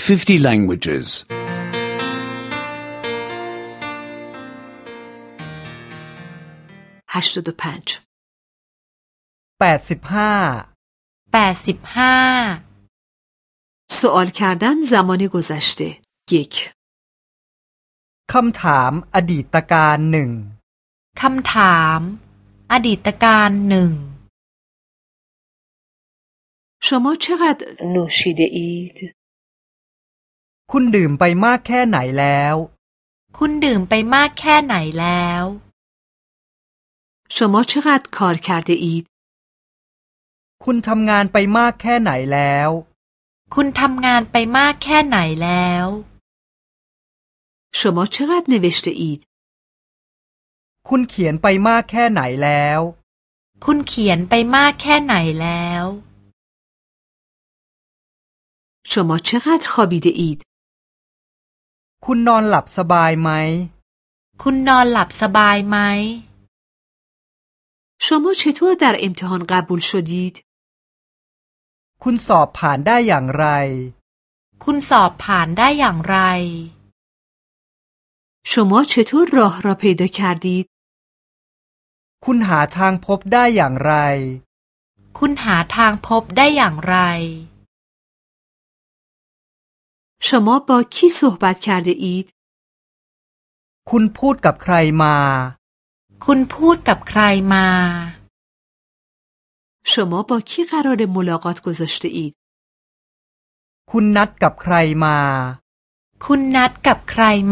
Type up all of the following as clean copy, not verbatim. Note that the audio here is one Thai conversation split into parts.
50 languages. 85 85 سوال کردن زمان گذشته 1 คำถามอดีตการหนึ่งคำถามอดีตการหนึ่ง شما چقدر نوشیده اید؟ คุณดื่มไปมากแค่ไหนแล้วคุณดื่มไปมากแค่ไหนแล้ว شما چقدر کار کرده اید؟ คุณทำงานไปมากแค่ไหนแล้วคุณทำงานไปมากแค่ไหนแล้ว شما چقدر نوشته اید؟ คุณเขียนไปมากแค่ไหนแล้วคุณเขียนไปมากแค่ไหนแล้ว شما چقدر خوابیده اید؟ คุณนอนหลับสบายไหมคุณนอนหลับสบายไหม شما چطور در امتحان قبول شدید؟ คุณสอบผ่านได้อย่างไรคุณสอบผ่านได้อย่างไร شما چطور راه را پیدا کردید؟ คุณหาทางพบได้อย่างไรคุณหาทางพบได้อย่างไร شما با کی صحبت کرده اید؟ คุณพูดกับใครมาคุณพูดกับใครมา شما با کی قرار ملاقات گذاشته اید؟ คุณนัดกับใครมาคุณนัดกับใครมา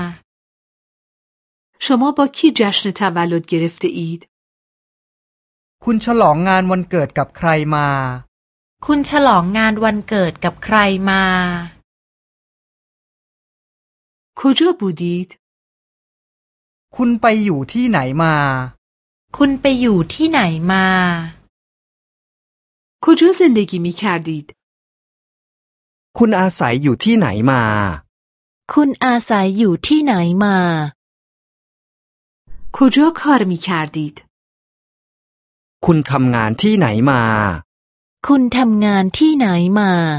شما با کی جشن تولد گرفته اید؟ คุณฉลองงานวันเกิดกับใครมาคุณฉลองงานวันเกิดกับใครมา کجا بودید؟ คุณไปอยู่ที่ไหนมาคุณไปอยู่ที่ไหนมา کجا زندگی می کردید؟ คุณอาศัยอยู่ที่ไหนมาคุณอาศัยอยู่ที่ไหนมา کجا کار می کردید؟ คุณทำงานที่ไหนมาคุณทำงานที่ไหนมา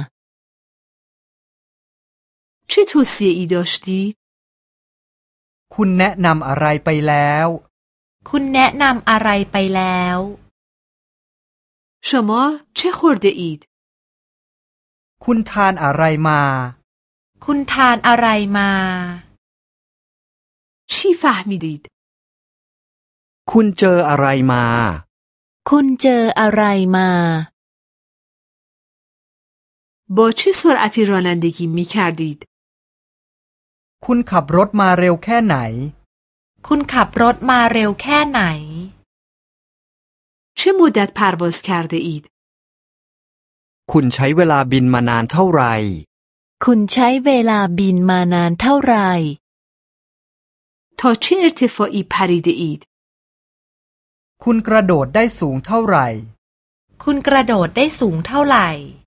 چه توصیه ای داشتید؟ คุณแนะนำอะไรไปแล้วคุณแนะนำอะไรไปแล้ว شما چه خورده اید؟ คุณทานอะไรมาคุณทานอะไรมา چی فهمیدید؟ คุณเจออะไรมาคุณเจออะไรมา با چه سرعتی رانندگی می کردید؟ คุณขับรถมาเร็วแค่ไหนคุณขับรถมาเร็วแค่ไหน چه مدت پرواز کرده اید؟ คุณใช้เวลาบินมานานเท่าไหร่คุณใช้เวลาบินมานานเท่าไหร่ تا چه ارتفاعی پریده اید؟ คุณกระโดดได้สูงเท่าไหร่คุณกระโดดได้สูงเท่าไหร่